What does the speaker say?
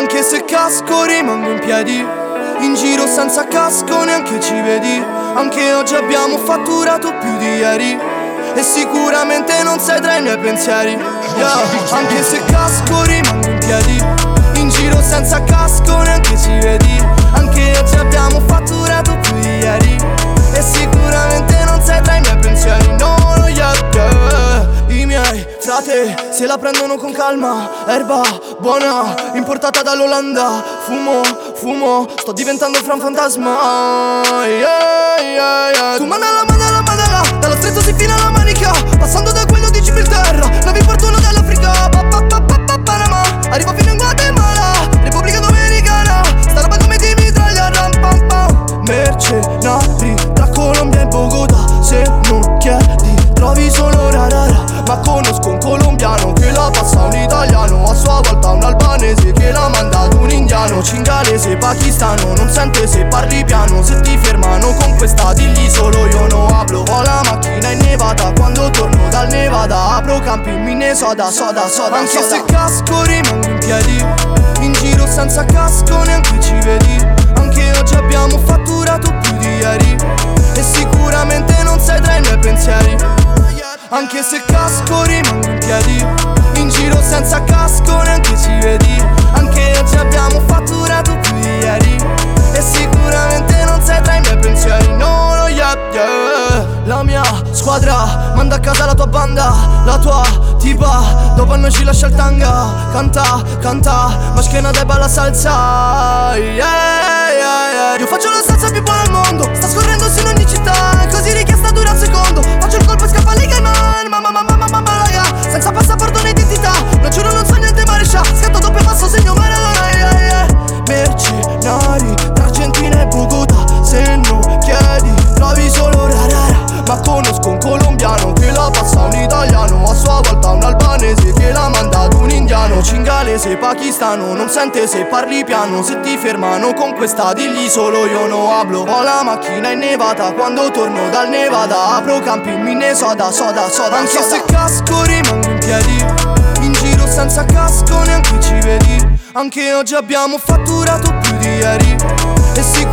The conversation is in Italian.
Anche se casco rimango in piedi, in giro senza casco neanche ci vedi. Anche oggi abbiamo fatturato più di ieri e sicuramente non sei tra i miei pensieri, yeah. Anche se casco rimango in piedi, in giro senza casco neanche ci vedi. Anche oggi abbiamo fatturato più di ieri e sicuramente non sei tra i miei pensieri, no, yeah, yeah. I miei frate se la prendono con calma, erba buona importata dall'Olanda. Fumo, sto diventando fra un fantasma, yeah, yeah, yeah. Tu mandala, dallo stretto si fino alla manica, passando da quello di Gibilterra, navi portano dall'Africa, Panama, arrivo fino in Guatemala, Repubblica Dominicana, sta roba come di mitraglia, ram pam pam. Mercenari tra Colombia e Bogotà, se non chiedi trovi solo rarara. Ma conosco un colombiano che la passa un italiano, a sua volta un albanese che la manda ad un indiano, cingalese, pakistano, non sente se parli piano. Se ti fermano con questa digli solo io no hablo. Ho la macchina in Nevada, quando torno dal Nevada apro campi in Minnesota, soda. Anche se casco rimango in piedi, in giro senza casco neanche ci vedi. Anche oggi abbiamo fatturato più di ieri e sicuramente non sei tra i miei pensieri. Anche se casco rimango in piedi, in giro senza casco neanche ci vedi. Anche oggi abbiamo fatturato più di ieri e sicuramente non sei tra i miei pensieri, no, yeah, yeah. La mia squadra manda a casa la tua banda, la tua tipa dopo a noi ci lascia il tanga. Canta, ma schiena dai balla salsa, yeah, yeah, yeah. Io faccio la salsa più buona al mondo, sta scorrendo su in ogni città, è così richiesta dura un secondo. Faccio il colpo e scappa lì che mamma raga, senza passaporto né identità, non giuro non so niente marescia, scatto doppio passo segno Maradona, yeah, yeah. Mercenari tra Argentina e Bogotà, se non chiedi trovi solo rarara. Ma conosco un colombiano che la passa un italiano, a sua volta un albanese che la manda ad un indiano, cingalese, pakistano, non sente se parli piano. Se ti fermano con questa digli solo io no hablo. Ho la macchina in Nevada, quando torno dal Nevada apro campi in Minnesota, soda. Anche se casco rimango in piedi, in giro senza casco neanche ci vedi. Anche oggi abbiamo fatturato più di ieri e